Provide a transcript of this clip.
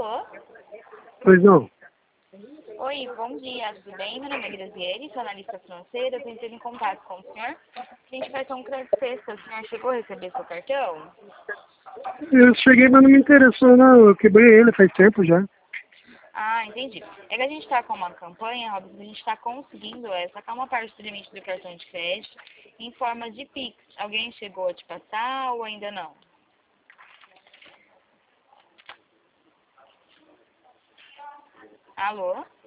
Alô? Pois não. Oi, bom dia, tudo bem? Meu nome é Graziele, sou analista financeira, eu entrei em contato com o senhor. A gente vai ter um crédito sexta, o senhor chegou a receber seu cartão? Eu cheguei, mas não me interessou, não. Eu quebrei ele faz tempo já. Ah, entendi. É que a gente está com uma campanha, Robson, a gente está conseguindo sacar uma parte do limite do cartão de crédito em forma de Pix. Alguém chegou a te passar ou ainda não? Alô?